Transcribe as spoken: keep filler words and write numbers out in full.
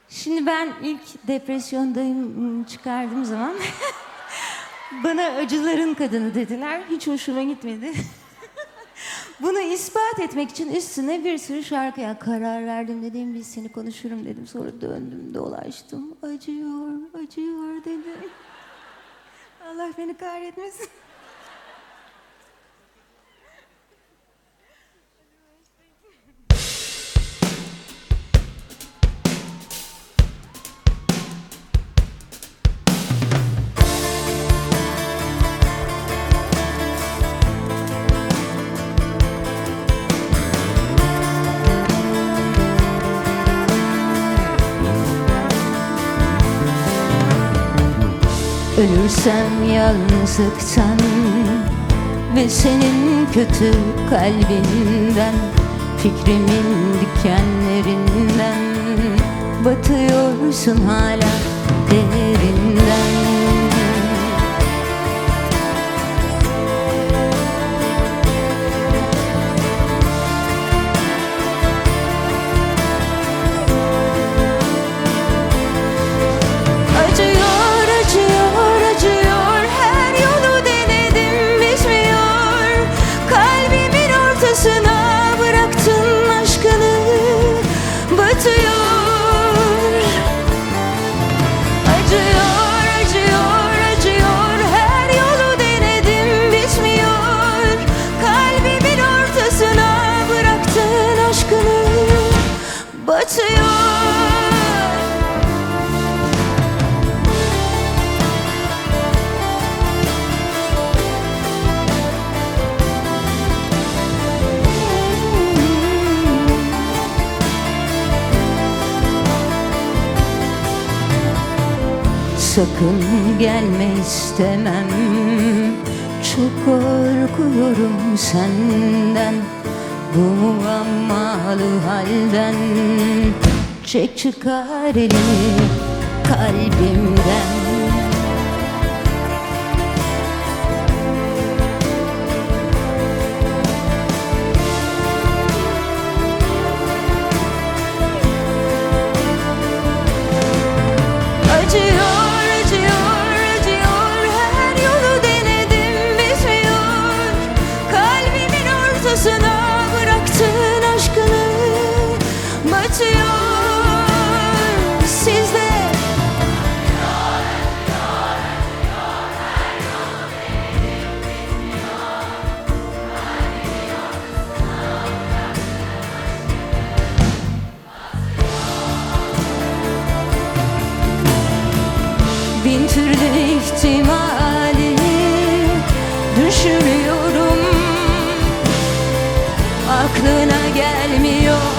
Şimdi ben ilk depresyondayım çıkardığım zaman bana acıların kadını dediler. Hiç hoşuma gitmedi. Bunu ispat etmek için üstüne bir sürü şarkıya karar verdim dedim. Biz seni konuşurum dedim. Sonra döndüm dolaştım. Acıyor, acıyor dedim. Allah beni kahretmesin. Ölürsem yalnızlıktan ve senin kötü kalbinden, fikrimin dikenlerinden batıyorsun hala derinden. Sakın gelme istemem, çok korkuyorum senden, bu muammalı halden. Çek çıkar elini kalbimden. Bin türlü ihtimali düşünüyorum, aklına gelmiyor.